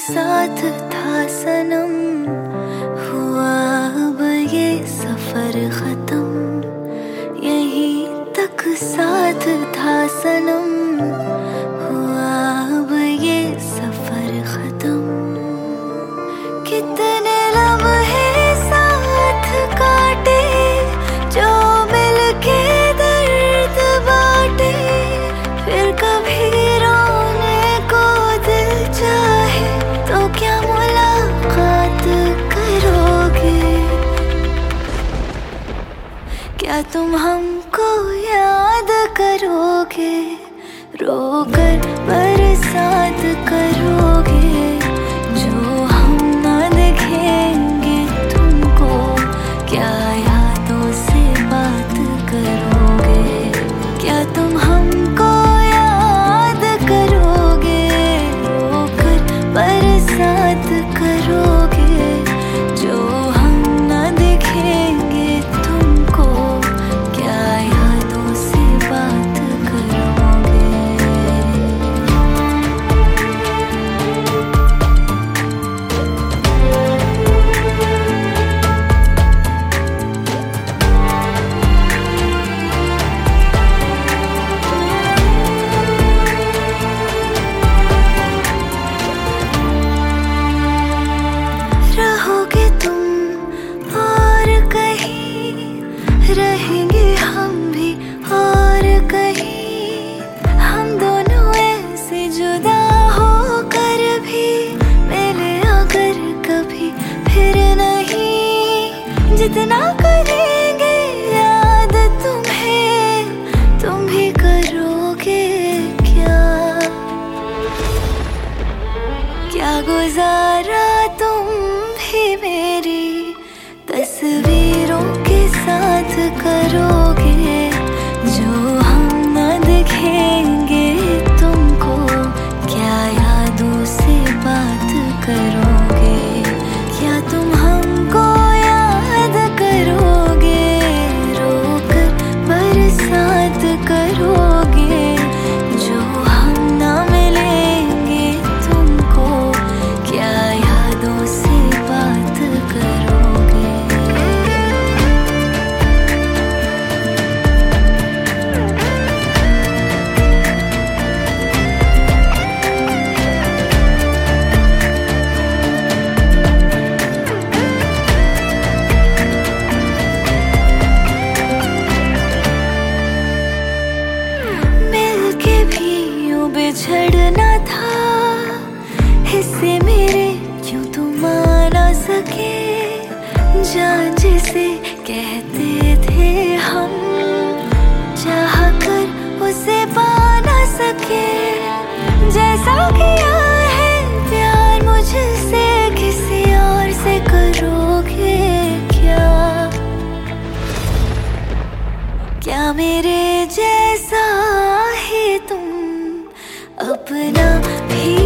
साथ था सनम, हुआ अब ये सफर खत्म। यहीं तक साथ था सनम, हुआ अब ये सफर खत्म। कितने लम्हे साथ काटे जो मिलके दर्द बांटे, फिर कभी रोने को दिल चाहे तो क्या मुलाकात करोगे? क्या तुम हमको याद करोगे? रोकर बरसात करोगे, जो हम ना देखेंगे तुमको। क्या यादों से बात करोगे? क्या तुम हमको याद करोगे? रोकर बरसात करोगे, जो हम ना देखेंगे तुमको। क्या यादों से बात करोगे? रहोगे तुम और कहीं, रहेंगे हम भी और कहीं। हम दोनों ऐसे जुदा होकर भी मिले अगर कभी फिर नहीं। जितना करेंगे याद तुम्हें, तुम भी करोगे क्या? क्या गुजारा तुम भी मेरी तस्वीरों के साथ करोगे, जो हम ना देखेंगे तुमको। क्या यादों से बात करोगे? क्या तुम हमको याद करोगे? रोकर बरसात करोगे, जो हम ना मिलेंगे तुमको। क्या यादों से बात करोगे? मिलके भी यूं बिछड़ना था, हिस्से मेरे क्यों तुम आ ना सके? जान जिसे कहते थे हम, चाह कर उसे पा ना सके। जैसा किया है प्यार मुझसे, किसी और से करोगे क्या? क्या मेरे जैसा ही तुम अपना भी